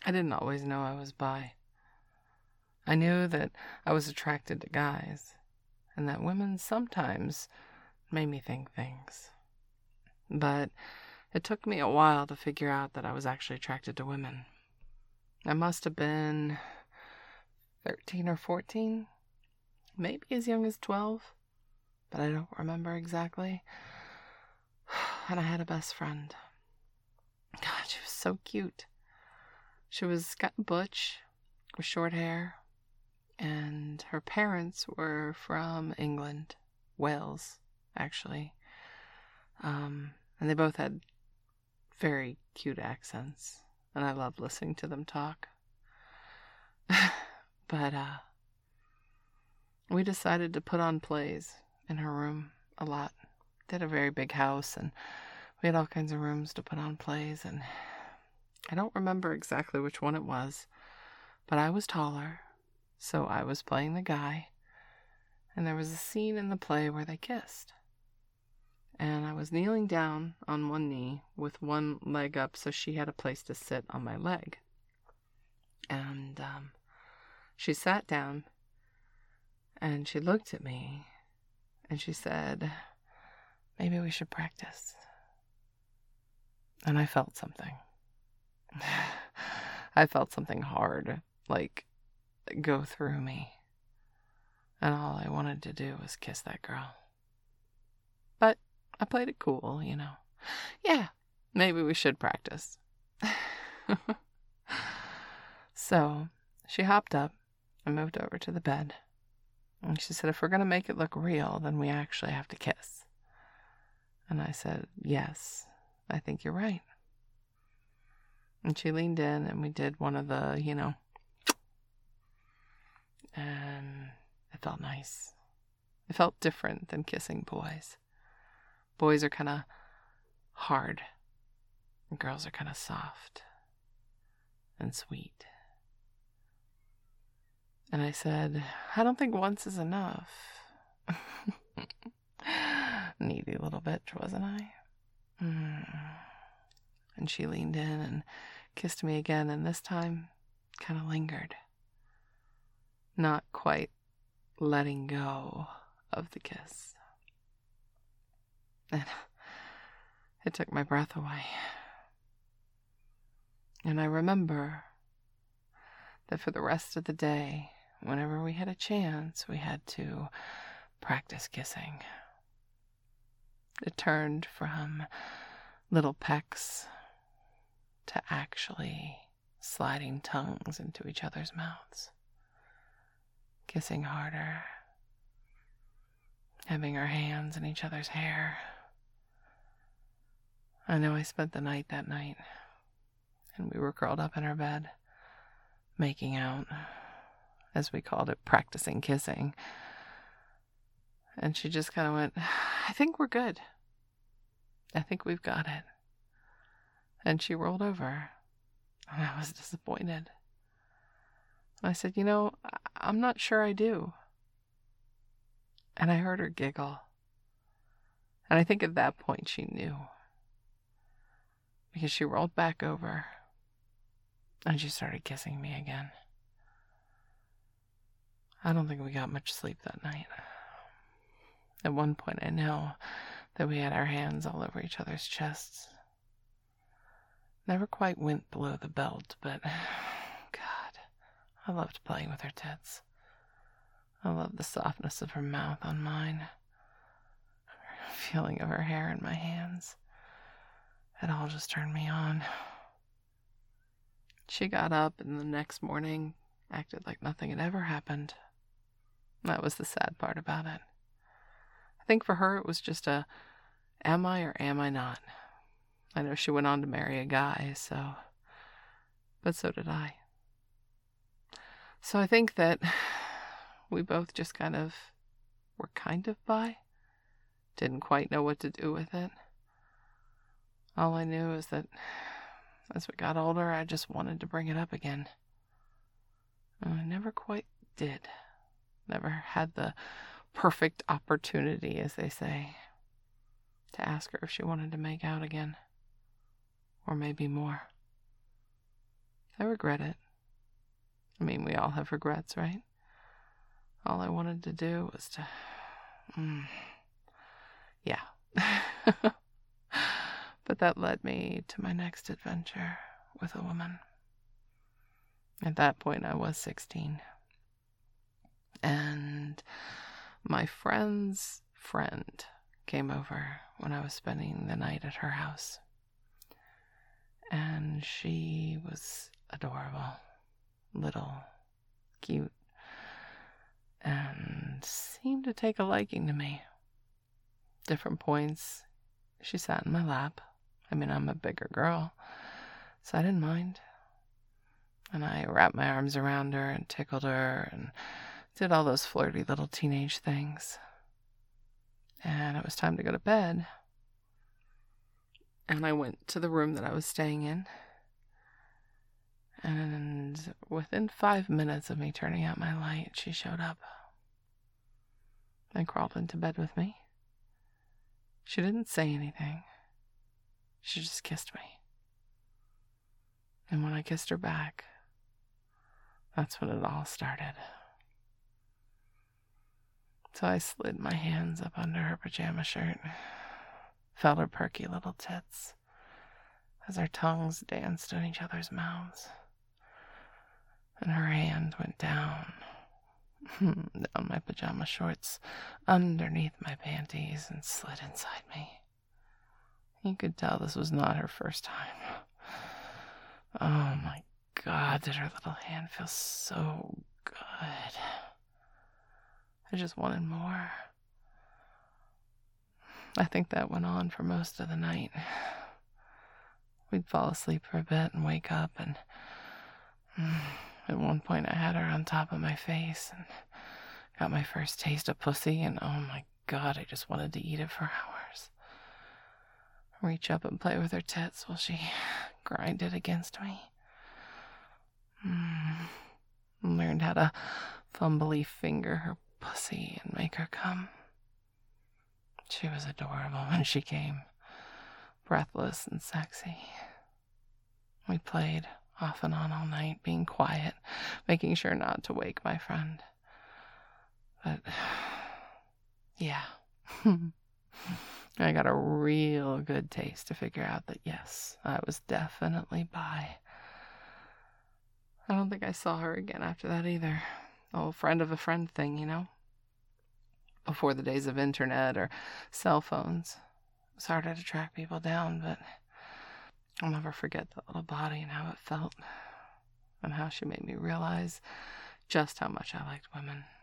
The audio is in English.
I didn't always know I was bi. I knew that I was attracted to guys, and that women sometimes made me think things. But it took me a while to figure out that I was actually attracted to women. I must have been 13 or 14, maybe as young as 12, but I don't remember exactly. And I had a best friend. God, she was so cute. She was kind of butch, with short hair, and her parents were from England, Wales, actually. And they both had very cute accents, and I loved listening to them talk. But we decided to put on plays in her room a lot. They had a very big house, and we had all kinds of rooms to put on plays, and I don't remember exactly which one it was, but I was taller, so I was playing the guy, and there was a scene in the play where they kissed. And I was kneeling down on one knee with one leg up so she had a place to sit on my leg. And she sat down and she looked at me and she said, "Maybe we should practice." And I felt something. I felt something hard, like, go through me. And all I wanted to do was kiss that girl. But I played it cool, you know. Yeah, maybe we should practice. So she hopped up and moved over to the bed. And she said, "If we're going to make it look real, then we actually have to kiss." And I said, "Yes, I think you're right." And she leaned in and we did one of the, and it felt nice. It felt different than kissing boys. Boys are kind of hard, and girls are kind of soft and sweet. And I said, "I don't think once is enough." Needy little bitch, wasn't I? And she leaned in and kissed me again, and this time kind of lingered. Not quite letting go of the kiss. And it took my breath away. And I remember that for the rest of the day, whenever we had a chance, we had to practice kissing. It turned from little pecks to actually sliding tongues into each other's mouths. Kissing harder. Having our hands in each other's hair. I know I spent the night that night, and we were curled up in our bed, making out, as we called it, practicing kissing. And she just kind of went, "I think we're good. I think we've got it." And she rolled over, and I was disappointed. I said, "I'm not sure I do." And I heard her giggle. And I think at that point she knew. Because she rolled back over, and she started kissing me again. I don't think we got much sleep that night. At one point I know that we had our hands all over each other's chests. Never quite went below the belt, but God, I loved playing with her tits. I loved the softness of her mouth on mine. Feeling of her hair in my hands. It all just turned me on. She got up and the next morning acted like nothing had ever happened. That was the sad part about it. I think for her it was just a, am I or am I not? I know she went on to marry a guy, but so did I. So I think that we both just were kind of bi. Didn't quite know what to do with it. All I knew is that as we got older, I just wanted to bring it up again. And I never quite did. Never had the perfect opportunity, as they say, to ask her if she wanted to make out again. Or maybe more. I regret it. I mean, we all have regrets, right? All I wanted to do was to... yeah. But that led me to my next adventure with a woman. At that point, I was 16. And my friend's friend came over when I was spending the night at her house. And she was adorable, little, cute, and seemed to take a liking to me. Different points, she sat in my lap. I mean, I'm a bigger girl, so I didn't mind. And I wrapped my arms around her and tickled her and did all those flirty little teenage things. And it was time to go to bed. And I went to the room that I was staying in. And within 5 minutes of me turning out my light, she showed up and crawled into bed with me. She didn't say anything. She just kissed me. And when I kissed her back, that's when it all started. So I slid my hands up under her pajama shirt, felt her perky little tits as our tongues danced on each other's mouths. And her hand went down my pajama shorts, underneath my panties, and slid inside me. You could tell this was not her first time. Oh my God, did her little hand feel so good. I just wanted more. I think that went on for most of the night. We'd fall asleep for a bit and wake up, and at one point I had her on top of my face and got my first taste of pussy, and oh my God, I just wanted to eat it for hours. Reach up and play with her tits while she grinded against me. Learned how to fumbly finger her pussy and make her come. She was adorable when she came, breathless and sexy. We played off and on all night, being quiet, making sure not to wake my friend. But, yeah, I got a real good taste to figure out that, yes, I was definitely bi. I don't think I saw her again after that either. The whole friend of a friend thing, you know? Before the days of internet or cell phones. It was harder to track people down, but I'll never forget that little body and how it felt, and how she made me realize just how much I liked women.